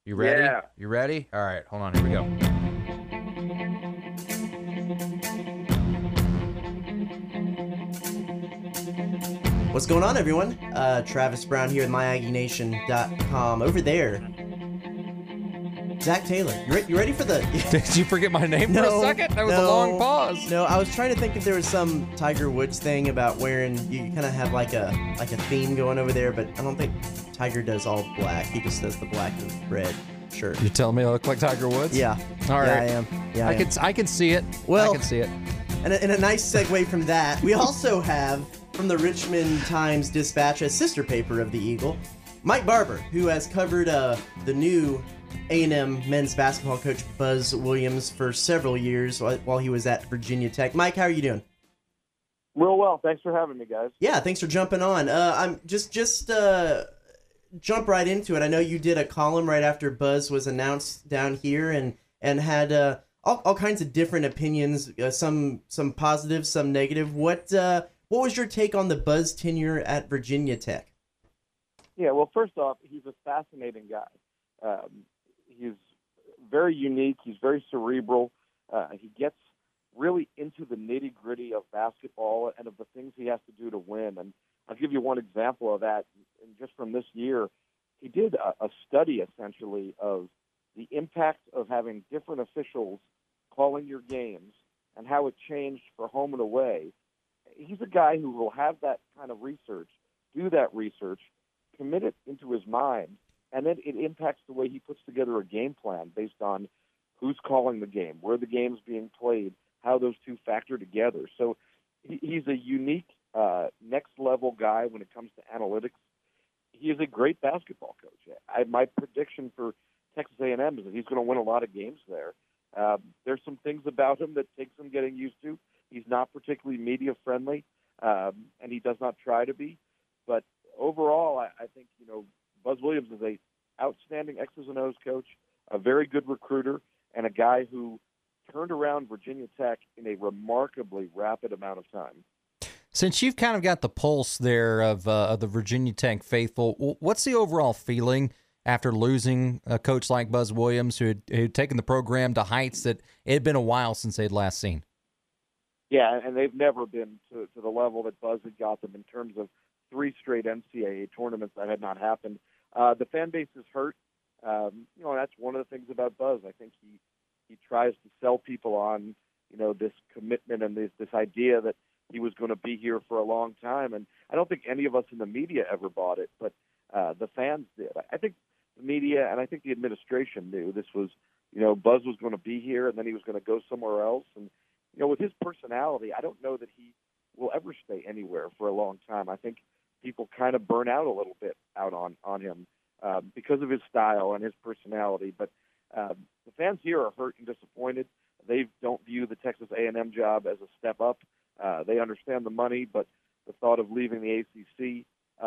You ready? Yeah. You ready? All right, hold on. Here we go. What's going on, everyone? Travis Brown here with MyAggieNation.com. Over there, Zach Taylor. You ready for the? Did you forget my name for a second? That was a long pause. No, I was trying to think if there was some Tiger Woods thing about wearing. You kind of have like a theme going over there, but I don't think Tiger does all black. He just does the black and red shirt. You're telling me I look like Tiger Woods? Yeah. All right. Yeah, I am. Yeah, I am. I can see it. Well, I can see it. And a nice segue from that, we also have from the Richmond Times-Dispatch, a sister paper of the Eagle, Mike Barber, who has covered the new A&M men's basketball coach Buzz Williams for several years while he was at Virginia Tech. Mike, how are you doing? Real well. Thanks for having me, guys. Yeah, thanks for jumping on. I'm just jump right into it. I know you did a column right after Buzz was announced down here and had all kinds of different opinions, some positive, some negative. What was your take on the Buzz tenure at Virginia Tech? Yeah, well, first off, he's a fascinating guy. He's very unique. He's very cerebral. He gets really into the nitty-gritty of basketball and of the things he has to do to win. And I'll give you one example of that. And just from this year, he did a study, essentially, of the impact of having different officials calling your games and how it changed for home and away. He's a guy who will have that kind of research, do that research, commit it into his mind, and then it impacts the way he puts together a game plan based on who's calling the game, where the game's being played, how those two factor together. So he's a unique next-level guy when it comes to analytics. He is a great basketball coach. My prediction for Texas A&M is that he's going to win a lot of games there. There's some things about him that take some getting used to. He's not particularly media-friendly, and he does not try to be. But overall, I think, Buzz Williams is a outstanding X's and O's coach, a very good recruiter, and a guy who turned around Virginia Tech in a remarkably rapid amount of time. Since you've kind of got the pulse there of the Virginia Tech faithful, what's the overall feeling after losing a coach like Buzz Williams, who had taken the program to heights that it had been a while since they'd last seen? Yeah, and they've never been to the level that Buzz had got them in terms of 3 straight NCAA tournaments that had not happened. The fan base is hurt. That's one of the things about Buzz. I think he tries to sell people on, this commitment and this idea that he was going to be here for a long time. And I don't think any of us in the media ever bought it, but the fans did. I think the media and I think the administration knew this was, Buzz was going to be here and then he was going to go somewhere else. And, with his personality, I don't know that he will ever stay anywhere for a long time. I think people kind of burn out a little bit out on him because of his style and his personality. But the fans here are hurt and disappointed. They don't view the Texas A&M job as a step up. They understand the money, but the thought of leaving the ACC,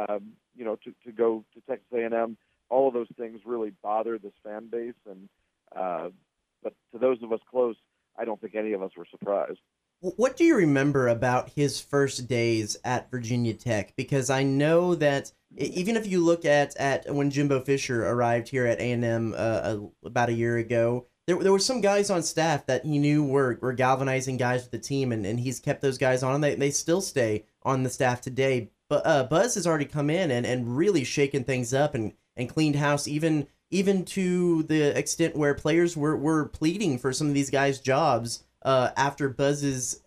to go to Texas A&M, all of those things really bother this fan base. And but to those of us close, I don't think any of us were surprised. What do you remember about his first days at Virginia Tech? Because I know that even if you look at when Jimbo Fisher arrived here at A&M about a year ago, there were some guys on staff that he knew were galvanizing guys with the team, and he's kept those guys on, and they still stay on the staff today. But Buzz has already come in and really shaken things up and cleaned house, even to the extent where players were pleading for some of these guys' jobs after Buzz's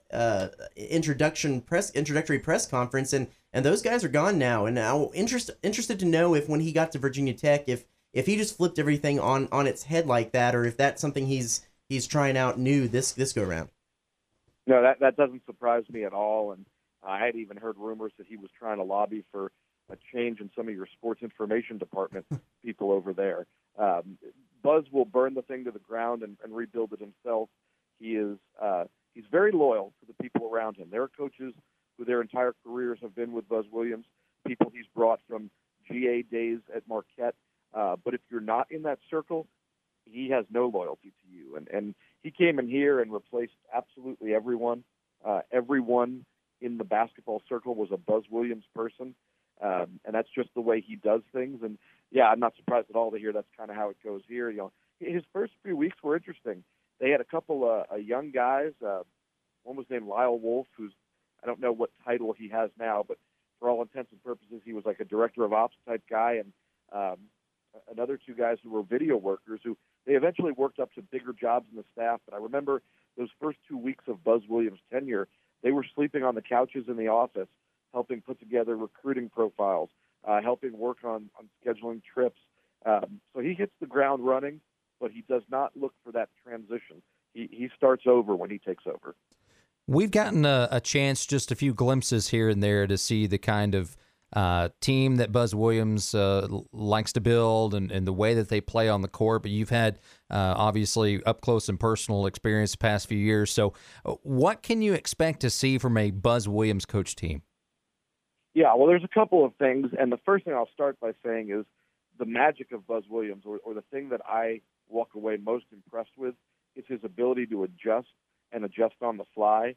introductory press conference, and those guys are gone now. And now interested to know if when he got to Virginia Tech, if he just flipped everything on its head like that, or if that's something he's trying out new this go around. No, that doesn't surprise me at all. And I had even heard rumors that he was trying to lobby for a change in some of your sports information department people over there. Buzz will burn the thing to the ground and rebuild it himself. He's very loyal to the people around him. There are coaches who their entire careers have been with Buzz Williams, people he's brought from GA days at Marquette. But if you're not in that circle, he has no loyalty to you. And he came in here and replaced absolutely everyone. Everyone in the basketball circle was a Buzz Williams person. And that's just the way he does things. And yeah, I'm not surprised at all to hear that's kind of how it goes here. His first few weeks were interesting. They had a couple young guys. One was named Lyle Wolf, who's, I don't know what title he has now, but for all intents and purposes, he was like a director of ops type guy, and another two guys who were video workers who they eventually worked up to bigger jobs in the staff. But I remember those first 2 weeks of Buzz Williams' tenure, they were sleeping on the couches in the office, helping put together recruiting profiles, helping work on scheduling trips. So he hits the ground running, but he does not look for that transition. He starts over when he takes over. We've gotten a chance, just a few glimpses here and there, to see the kind of team that Buzz Williams likes to build and the way that they play on the court. But you've had, obviously, up close and personal experience the past few years. So what can you expect to see from a Buzz Williams coach team? Yeah, well, there's a couple of things. And the first thing I'll start by saying is the magic of Buzz Williams, or the thing that I walk away most impressed with, is his ability to adjust and adjust on the fly.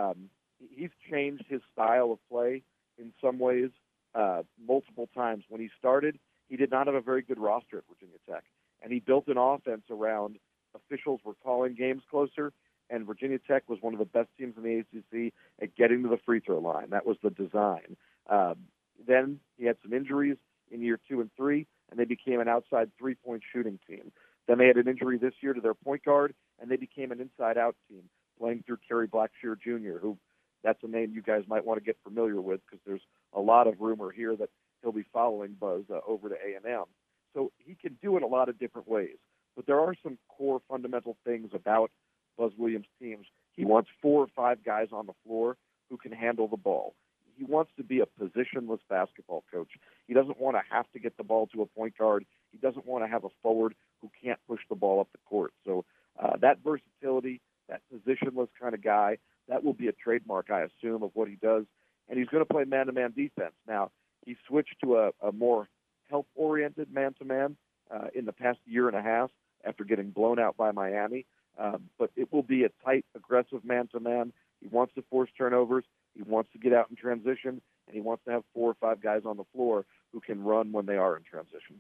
He's changed his style of play in some ways multiple times. When he started, he did not have a very good roster at Virginia Tech, and he built an offense around officials were calling games closer, and Virginia Tech was one of the best teams in the ACC at getting to the free throw line. That was the design. Then he had some injuries in year 2 and 3, and they became an outside three-point shooting team. Then they had an injury this year to their point guard, and they became an inside-out team, playing through Kerry Blackshear Jr., who that's a name you guys might want to get familiar with because there's a lot of rumor here that he'll be following Buzz over to A&M. So he can do it a lot of different ways. But there are some core fundamental things about Buzz Williams' teams. He wants 4 or 5 guys on the floor who can handle the ball. He wants to be a positionless basketball coach. He doesn't want to have to get the ball to a point guard. He doesn't want to have a forward who can't push the ball up the court. So that versatility, that positionless kind of guy, that will be a trademark, I assume, of what he does. And he's going to play man-to-man defense. Now, he switched to a more help-oriented man-to-man in the past year and a half after getting blown out by Miami. But it will be a tight, aggressive man-to-man. He wants to force turnovers. He wants to get out in transition, and he wants to have 4 or 5 guys on the floor who can run when they are in transition.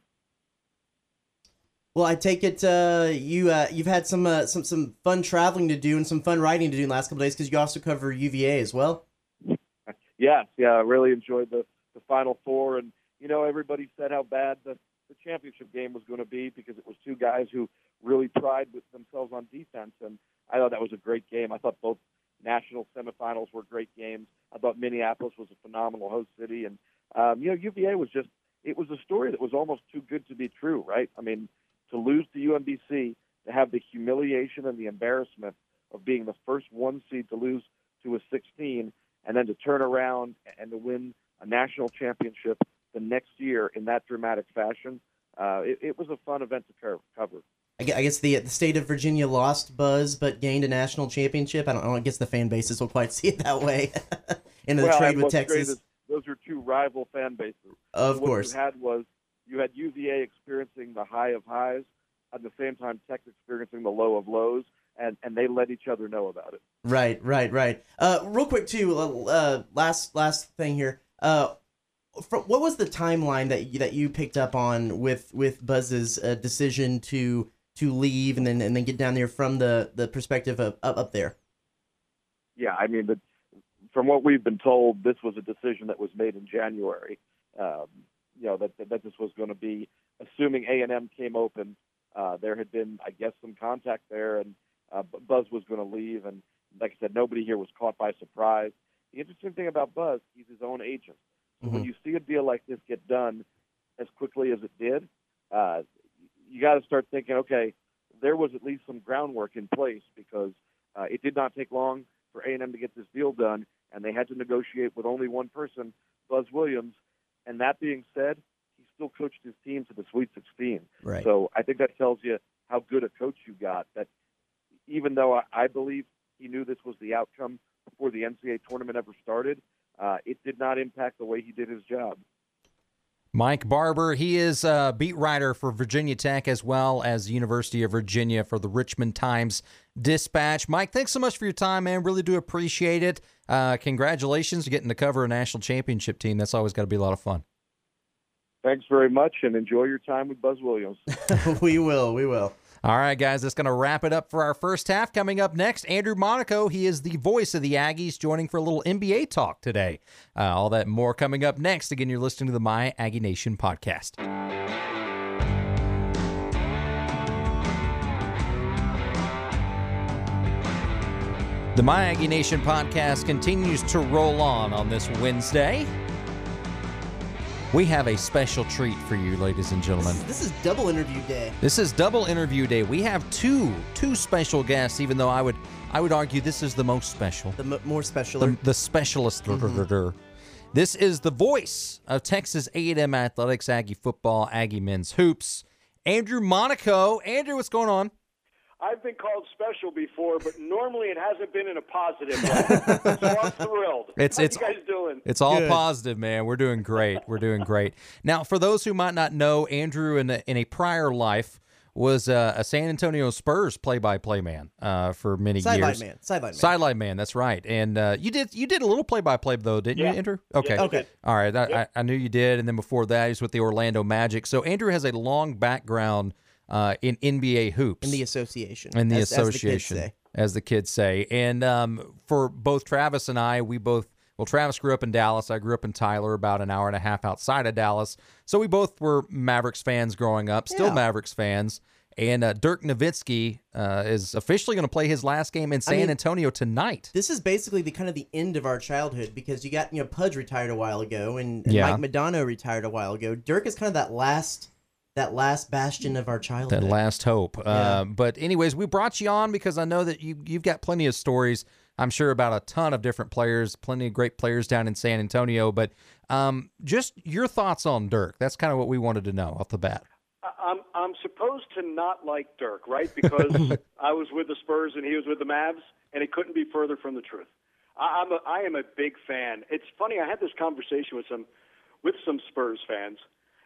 Well, I take it you've had some fun traveling to do and some fun writing to do in the last couple of days because you also cover UVA as well. Yes, yeah, I really enjoyed the Final Four, and everybody said how bad the championship game was going to be because it was 2 guys who really tried with themselves on defense, and I thought that was a great game. I thought both national semifinals were great games. I thought Minneapolis was a phenomenal host city, and UVA was it was a story that was almost too good to be true, right? I mean, to lose to UMBC, to have the humiliation and the embarrassment of being the first 1 seed to lose to a 16, and then to turn around and to win a national championship the next year in that dramatic fashion, it was a fun event to cover. I guess the state of Virginia lost Buzz but gained a national championship. I don't know. I guess the fan bases will quite see it that way in the trade with Texas. Those are 2 rival fan bases. Of course. You had UVA experiencing the high of highs, at the same time Tech experiencing the low of lows, and they let each other know about it. Right. Real quick, too, last thing here. What was the timeline that you picked up on with Buzz's decision to leave and then get down there from the perspective of up there? Yeah, I mean, from what we've been told, this was a decision that was made in January. That this was going to be, assuming A&M came open, there had been, I guess, some contact there, and Buzz was going to leave. And like I said, nobody here was caught by surprise. The interesting thing about Buzz, he's his own agent. So when you see a deal like this get done as quickly as it did, you got to start thinking, okay, there was at least some groundwork in place because it did not take long for A&M to get this deal done, and they had to negotiate with only one person, Buzz Williams. And that being said, he still coached his team to the Sweet 16. Right. So I think that tells you how good a coach you got, that even though I believe he knew this was the outcome before the NCAA tournament ever started, it did not impact the way he did his job. Mike Barber, he is a beat writer for Virginia Tech as well as the University of Virginia for the Richmond Times-Dispatch. Mike, thanks so much for your time, man. Really do appreciate it. Congratulations to getting to cover a national championship team. That's always got to be a lot of fun. Thanks very much, and enjoy your time with Buzz Williams. We will. All right, guys, that's going to wrap it up for our first half. Coming up next, Andrew Monaco. He is the voice of the Aggies, joining for a little NBA talk today. All that and more coming up next. Again, you're listening to the My Aggie Nation podcast. The My Aggie Nation podcast continues to roll on this Wednesday. We have a special treat for you, ladies and gentlemen. This is double interview day. This is double interview day. We have two special guests, even though I would argue this is the most special. More special. The specialist. Mm-hmm. This is the voice of Texas A&M athletics, Aggie football, Aggie men's hoops, Andrew Monaco. Andrew, what's going on? I've been called special before, but normally it hasn't been in a positive way. So I'm thrilled. How you guys doing? It's all Good. Positive, man. We're doing great. Now, for those who might not know, Andrew in a prior life was a San Antonio Spurs play-by-play man for many years. Sideline man. That's right. And you did a little play-by-play though, didn't you, Andrew? Okay. Yeah, okay. All right. I knew you did. And then before that, he was with the Orlando Magic. So Andrew has a long background in NBA hoops. In the association. As the kids say. And for both Travis and I, Travis grew up in Dallas. I grew up in Tyler, about an hour and a half outside of Dallas. So we both were Mavericks fans growing up, still Mavericks fans. And Dirk Nowitzki is officially going to play his last game in San Antonio tonight. This is basically the end of our childhood, because you got, Pudge retired a while ago, and Mike Modano retired a while ago. Dirk is kind of that last bastion of our childhood. That last hope. Yeah. But anyways, we brought you on because I know that you've got plenty of stories, I'm sure, about a ton of different players, plenty of great players down in San Antonio. But just your thoughts on Dirk. That's kind of what we wanted to know off the bat. I'm supposed to not like Dirk, right? Because I was with the Spurs and he was with the Mavs, and it couldn't be further from the truth. I am a big fan. It's funny. I had this conversation with some Spurs fans.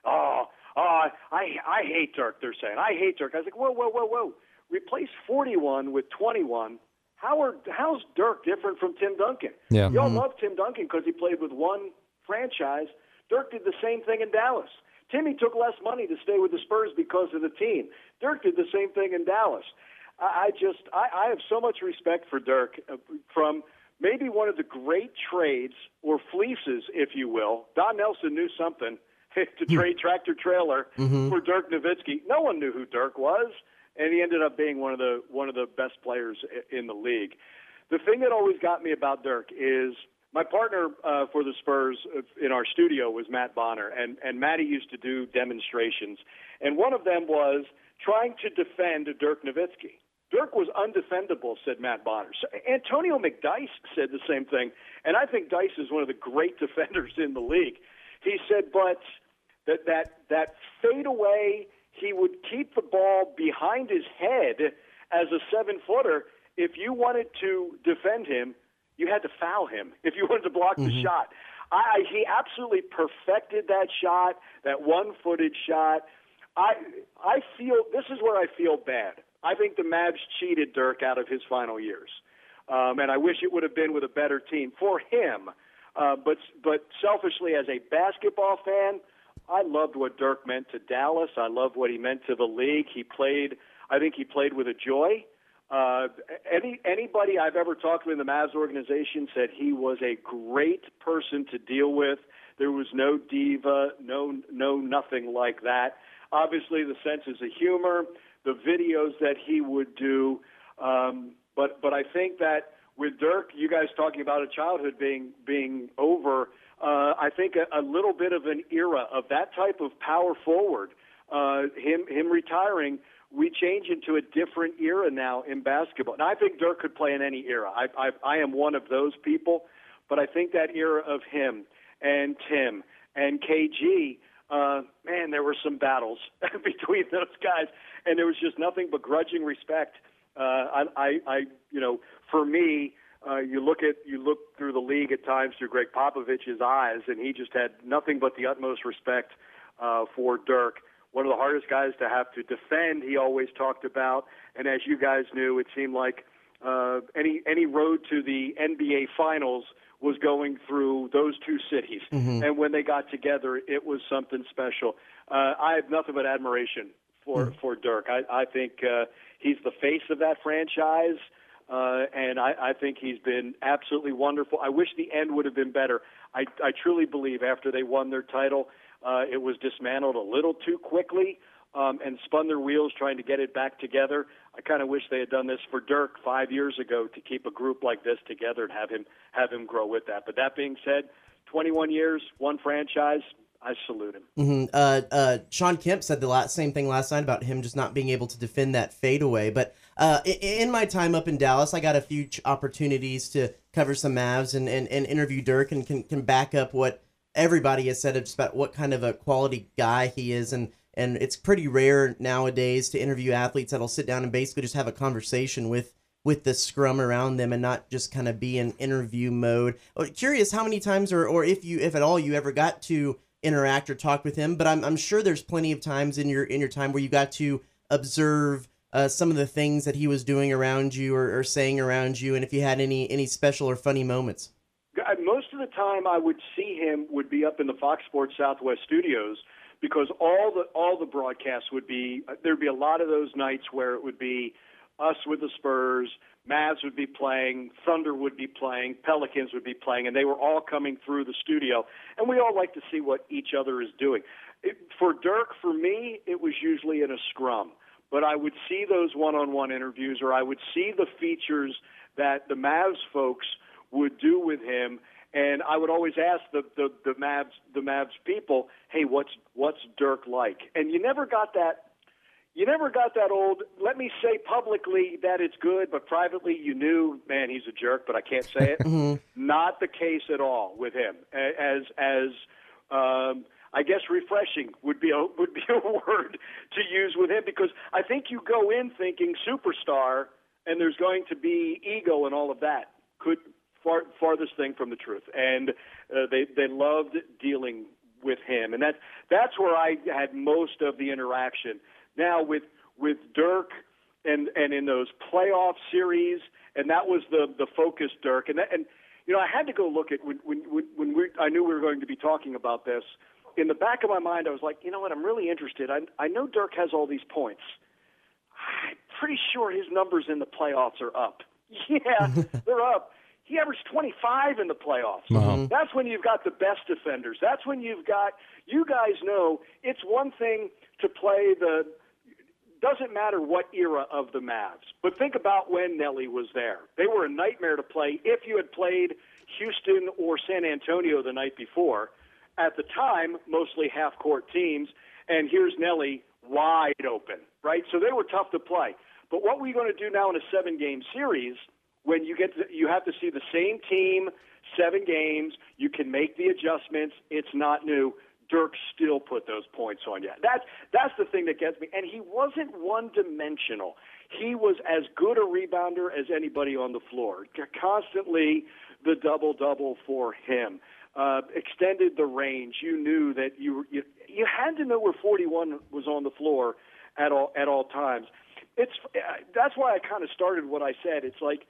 I hate Dirk, they're saying. I hate Dirk. I was like, whoa. Replace 41 with 21. How's Dirk different from Tim Duncan? Yeah. Y'all love Tim Duncan because he played with one franchise. Dirk did the same thing in Dallas. Timmy took less money to stay with the Spurs because of the team. Dirk did the same thing in Dallas. I have so much respect for Dirk from maybe one of the great trades or fleeces, if you will. Don Nelson knew something to trade tractor trailer for Dirk Nowitzki. No one knew who Dirk was, and he ended up being one of the best players in the league. The thing that always got me about Dirk is my partner for the Spurs in our studio was Matt Bonner, and Matty used to do demonstrations, and one of them was trying to defend Dirk Nowitzki. Dirk was undefendable, said Matt Bonner. So Antonio McDyess said the same thing, and I think Dice is one of the great defenders in the league. He said, but that fadeaway, he would keep the ball behind his head as a 7-footer. If you wanted to defend him, you had to foul him if you wanted to block the shot. He absolutely perfected that shot, that one-footed shot. I feel this is where I feel bad. I think the Mavs cheated Dirk out of his final years, and I wish it would have been with a better team for him. But selfishly, as a basketball fan, I loved what Dirk meant to Dallas. I loved what he meant to the league. I think he played with a joy. Anybody I've ever talked to in the Mavs organization said he was a great person to deal with. There was no diva, no nothing like that. Obviously, the sense of humor, the videos that he would do. But I think that with Dirk, you guys talking about a childhood being over, I think a little bit of an era of that type of power forward, him retiring, we change into a different era now in basketball. Now, I think Dirk could play in any era. I am one of those people, but I think that era of him and Tim and KG, man, there were some battles between those guys, and there was just nothing but grudging respect. For me, you look through the league at times through Greg Popovich's eyes, and he just had nothing but the utmost respect for Dirk. One of the hardest guys to have to defend, he always talked about. And as you guys knew, it seemed like any road to the NBA Finals was going through those two cities. Mm-hmm. And when they got together, it was something special. I have nothing but admiration for Dirk. I think he's the face of that franchise, and I think he's been absolutely wonderful. I wish the end would have been better. I truly believe after they won their title, it was dismantled a little too quickly and spun their wheels trying to get it back together. I kind of wish they had done this for Dirk 5 years ago to keep a group like this together and have him grow with that. But that being said, 21 years, one franchise, I salute him. Mm-hmm. Sean Kemp said the same thing last night about him just not being able to defend that fadeaway. But in my time up in Dallas, I got a few opportunities to cover some Mavs and interview Dirk, and can back up what everybody has said about what kind of a quality guy he is. And it's pretty rare nowadays to interview athletes that'll sit down and basically just have a conversation with the scrum around them and not just kind of be in interview mode. Curious how many times or if at all you ever got to interact or talk with him, but I'm sure there's plenty of times in your time where you got to observe some of the things that he was doing around you or saying around you, and if you had any special or funny moments. Most of the time I would see him would be up in the Fox Sports Southwest studios, because all the broadcasts would be, there'd be a lot of those nights where it would be us with the Spurs, Mavs would be playing, Thunder would be playing, Pelicans would be playing, and they were all coming through the studio, and we all like to see what each other is doing. For Dirk, for me, it was usually in a scrum, but I would see those one-on-one interviews, or I would see the features that the Mavs folks would do with him. And I would always ask the Mavs people, hey, what's Dirk like? And you never got that old, let me say publicly that it's good, but privately you knew, man, he's a jerk, but I can't say it. Mm-hmm. Not the case at all with him. As I guess refreshing would be a word to use with him, because I think you go in thinking superstar and there's going to be ego and all of that. Farthest thing from the truth, and they loved dealing with him, and that's where I had most of the interaction. Now with Dirk, and in those playoff series, and that was the focus, Dirk, and you know, I had to go look at when I knew we were going to be talking about this. In the back of my mind, I was like, you know what, I'm really interested. I know Dirk has all these points. I'm pretty sure his numbers in the playoffs are up. Yeah, they're up. He averaged 25 in the playoffs. Wow. That's when you've got the best defenders. That's when you've got, you guys know, it's one thing to play doesn't matter what era of the Mavs, but think about when Nelly was there. They were a nightmare to play if you had played Houston or San Antonio the night before. At the time, mostly half-court teams, and here's Nelly wide open, right? So they were tough to play. But what we're going to do now in a 7-game series, when you have to see the same team, 7 games, you can make the adjustments. It's not new. Dirk still put those points on you. That's the thing that gets me. And he wasn't one-dimensional. He was as good a rebounder as anybody on the floor. Constantly the double-double for him. Extended the range. You knew that you had to know where 41 was on the floor at all times. That's why I kind of started what I said. It's like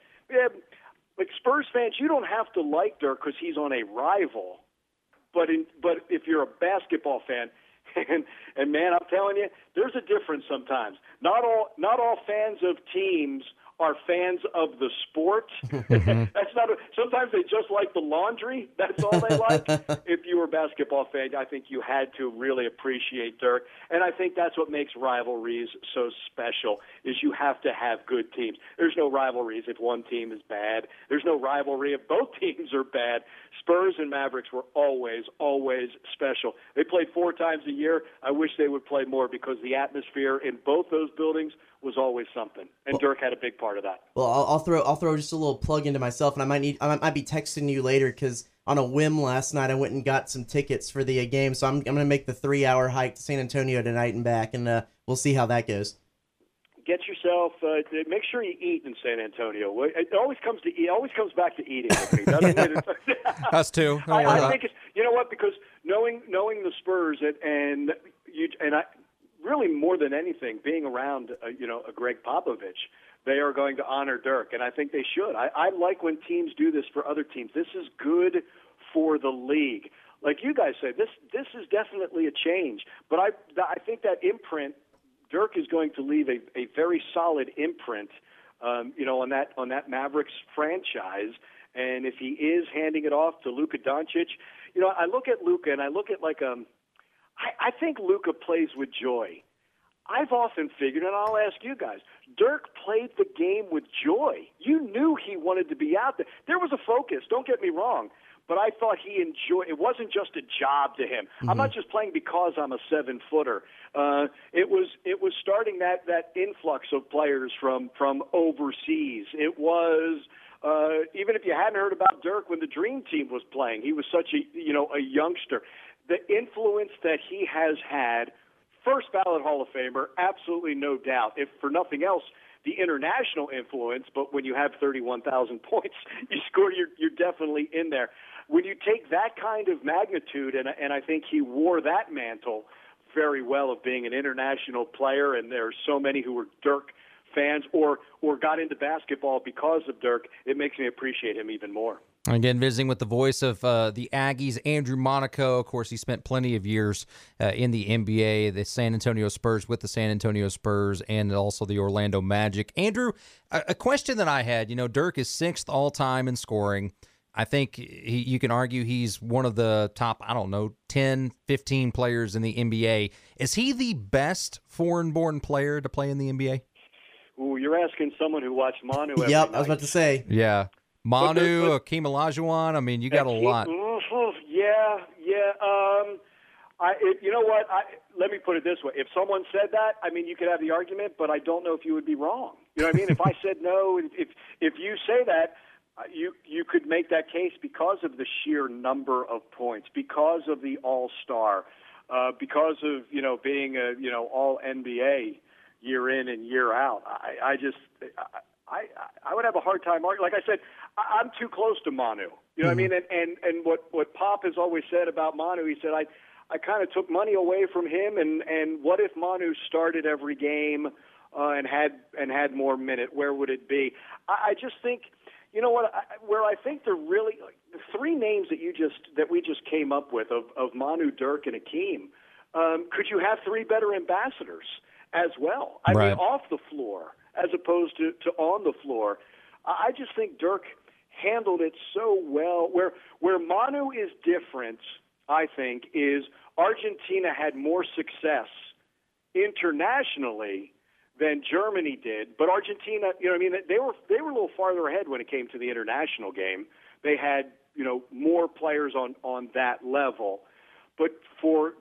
Spurs fans, you don't have to like Dirk because he's on a rival. But if you're a basketball fan, and man, I'm telling you, there's a difference sometimes. Not all fans of teams are fans of the sport. That's not. Sometimes they just like the laundry. That's all they like. If you were a basketball fan, I think you had to really appreciate Dirk, and I think that's what makes rivalries so special. Is you have to have good teams. There's no rivalries if one team is bad. There's no rivalry if both teams are bad. Spurs and Mavericks were always special. They played 4 times a year. I wish they would play more because the atmosphere in both those buildings was always something, and Dirk had a big part of that. Well, I'll throw just a little plug into myself, and I might be texting you later because on a whim last night I went and got some tickets for the game, so I'm gonna make the 3-hour hike to San Antonio tonight and back, and we'll see how that goes. Get yourself. Make sure you eat in San Antonio. It always comes back to eating with me, doesn't it? Us too. I think it's, you know what? Because knowing the Spurs really more than anything, being around, a Greg Popovich, they are going to honor Dirk, and I think they should. I like when teams do this for other teams. This is good for the league. Like you guys say, this is definitely a change. But I think that imprint, Dirk is going to leave a very solid imprint, on that Mavericks franchise. And if he is handing it off to Luka Doncic, I look at Luka and I look at I think Luka plays with joy. I've often figured, and I'll ask you guys, Dirk played the game with joy. You knew he wanted to be out there. There was a focus, don't get me wrong, but I thought he enjoyed it. Wasn't just a job to him. Mm-hmm. I'm not just playing because I'm a 7-footer. It was starting that influx of players from overseas. It was even if you hadn't heard about Dirk when the Dream Team was playing, he was such a youngster. The influence that he has had, first ballot Hall of Famer, absolutely no doubt. If for nothing else, the international influence, but when you have 31,000 points, you score, you're definitely in there. When you take that kind of magnitude, and I think he wore that mantle very well of being an international player, and there are so many who were Dirk fans or got into basketball because of Dirk, it makes me appreciate him even more. Again, visiting with the voice of the Aggies, Andrew Monaco. Of course, he spent plenty of years in the NBA, the San Antonio Spurs with the San Antonio Spurs, and also the Orlando Magic. Andrew, a question that I had, Dirk is 6th all-time in scoring. I think you can argue he's one of the top, 10, 15 players in the NBA. Is he the best foreign-born player to play in the NBA? Ooh, you're asking someone who watched Manu every Yep, night. I was about to say. Yeah. Manu, Hakeem Olajuwon, you got a lot. Yeah. You know what? Let me put it this way. If someone said that, you could have the argument, but I don't know if you would be wrong. You know what I mean? If I said no, if you say that, you could make that case because of the sheer number of points, because of the All-Star, because of being a All NBA year in and year out. I would have a hard time arguing. Like I said, I'm too close to Manu. You know what I mean? And what Pop has always said about Manu, he said, I kind of took money away from him, and what if Manu started every game and had more minute? Where would it be? I just think, where I think the three names that we just came up with of Manu, Dirk, and Hakeem, could you have three better ambassadors as well? I mean, off the floor as opposed to on the floor. I just think Dirk handled it so well. Where Manu is different, I think, is Argentina had more success internationally than Germany did. But Argentina, they were a little farther ahead when it came to the international game. They had, more players on that level. But for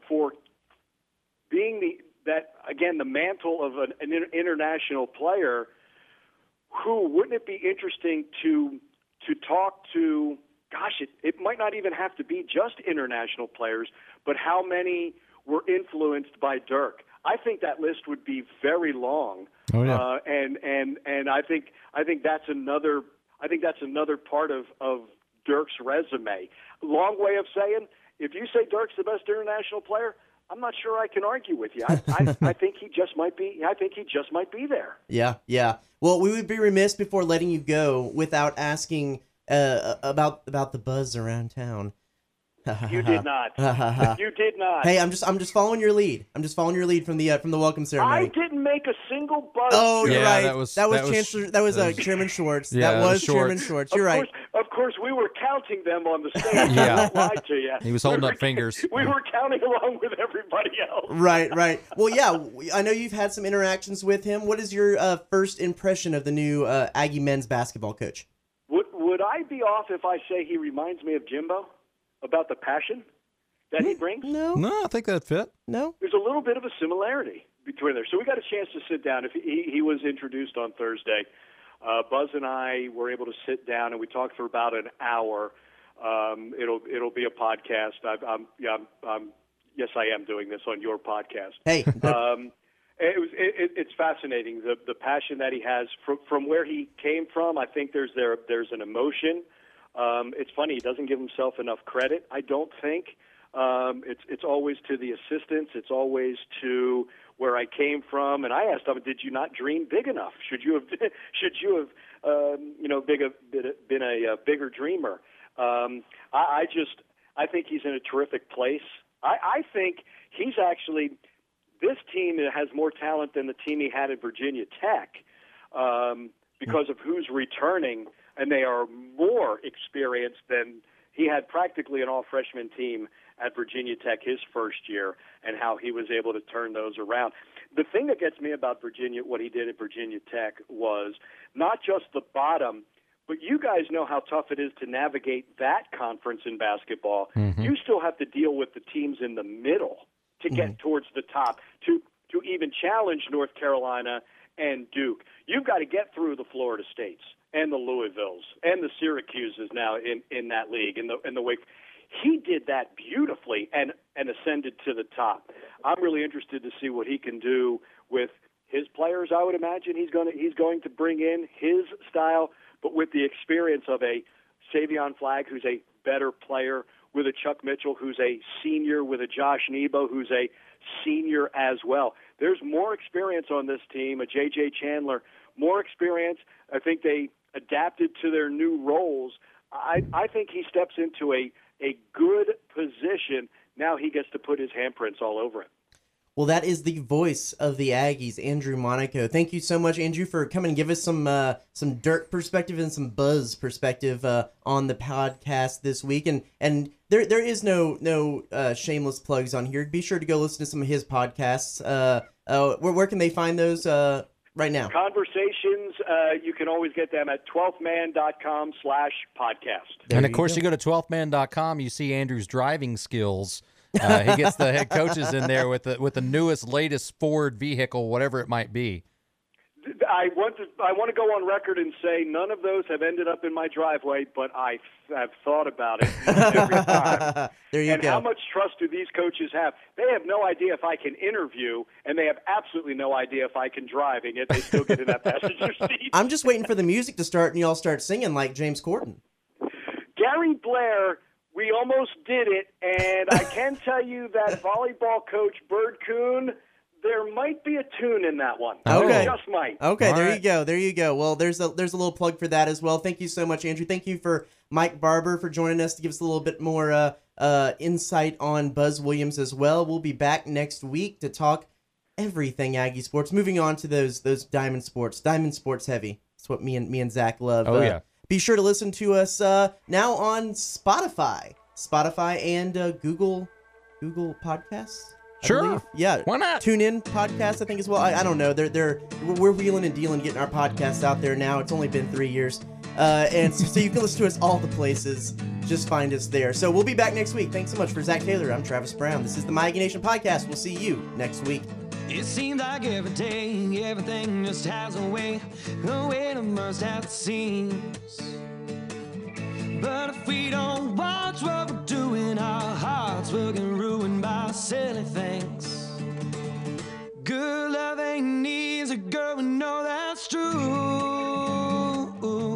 being the mantle of an international player, wouldn't it be interesting to talk to? Gosh, it might not even have to be just international players, but how many were influenced by Dirk? I think that list would be very long. Oh, yeah. And I think that's another part of Dirk's resume. Long way of saying, if you say Dirk's the best international player, I'm not sure I can argue with you. I think he just might be. I think he just might be there. Yeah. Well, we would be remiss before letting you go without asking about the buzz around town. You did not. You did not. Hey, I'm just following your lead. I'm just following your lead from the welcome ceremony. I didn't make a single buzz. Oh, you're right. That was Chancellor. That was Chairman Schwartz. Yeah, that was Schwartz. Chairman Schwartz. You're right. Of course, we were counting them on the stage. Yeah. I won't lie to you. He was holding up fingers. We were counting along with everybody else. Right. Well, yeah, I know you've had some interactions with him. What is your first impression of the new Aggie men's basketball coach? Would I be off if I say he reminds me of Jimbo about the passion that he brings? No, I think that fit. No. There's a little bit of a similarity between there. So we got a chance to sit down. If he was introduced on Thursday. Buzz and I were able to sit down and we talked for about an hour. It'll be a podcast. Yes, I am doing this on your podcast. Hey. It's fascinating the passion that he has from where he came from. I think there's an emotion. It's funny, he doesn't give himself enough credit, I don't think. It's always to the assistants. It's always to where I came from, and I asked him, "Did you not dream big enough? Should you have been a bigger dreamer?" I think he's in a terrific place. I think he's actually, this team has more talent than the team he had at Virginia Tech because of who's returning, and they are more experienced than he had. Practically an all-freshman team at Virginia Tech his first year, and how he was able to turn those around. The thing that gets me about Virginia, what he did at Virginia Tech, was not just the bottom, but you guys know how tough it is to navigate that conference in basketball. Mm-hmm. You still have to deal with the teams in the middle to get towards the top, to even challenge North Carolina and Duke. You've got to get through the Florida States and the Louisvilles and the Syracuses now in that league, in the Wake. He did that beautifully and ascended to the top. I'm really interested to see what he can do with his players. I would imagine he's going to bring in his style, but with the experience of a Savion Flagg, who's a better player, with a Chuck Mitchell, who's a senior, with a Josh Nebo, who's a senior as well. There's more experience on this team, a J.J. Chandler, more experience. I think they adapted to their new roles. I think he steps into a good position. Now he gets to put his handprints all over it. Well, that is the voice of the Aggies, Andrew Monaco. Thank you so much, Andrew, for coming and give us some Dirk perspective and some Buzz perspective on the podcast this week. And there is no shameless plugs on here. Be sure to go listen to some of his podcasts. Where can they find those right now? Conversations, you can always get them at 12thman.com/podcast. And of course, you go to 12thman.com, you see Andrew's driving skills. He gets the head coaches in there with the newest, latest Ford vehicle, whatever it might be. I want to go on record and say none of those have ended up in my driveway, but I have thought about it every time. There you and go. How much trust do these coaches have? They have no idea if I can interview, and they have absolutely no idea if I can drive, and yet they still get in that passenger seat. I'm just waiting for the music to start and y'all start singing like James Corden. Gary Blair, we almost did it, and I can tell you that volleyball coach Bird Coon, there might be a tune in that one. Okay. Just might. Okay, All there right. you go. There you go. Well, there's a little plug for that as well. Thank you so much, Andrew. Thank you for Mike Barber for joining us to give us a little bit more insight on Buzz Williams as well. We'll be back next week to talk everything Aggie sports. Moving on to those Diamond Sports heavy. That's what me and Zach love. Oh, yeah. Be sure to listen to us now on Spotify and Google Podcasts. I Sure. believe. Yeah. Why not? Tune in podcast, I think, as well. I don't know. We're wheeling and dealing, getting our podcasts out there now. It's only been 3 years. And so you can listen to us all the places. Just find us there. So we'll be back next week. Thanks so much. For Zach Taylor, I'm Travis Brown. This is the My Aggie Nation podcast. We'll see you next week. It seems like every day, everything just has a way to burst at the seams. But if we don't watch what we're doing, our hearts will get ruined by silly things. Good love ain't easy, girl, we know that's true.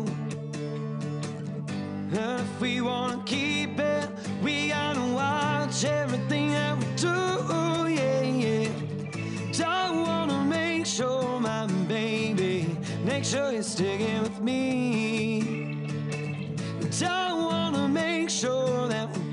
And if we wanna keep it, we gotta watch everything that we do, yeah. Don't wanna make sure, my baby, make sure you're sticking with me. Don't wanna make sure that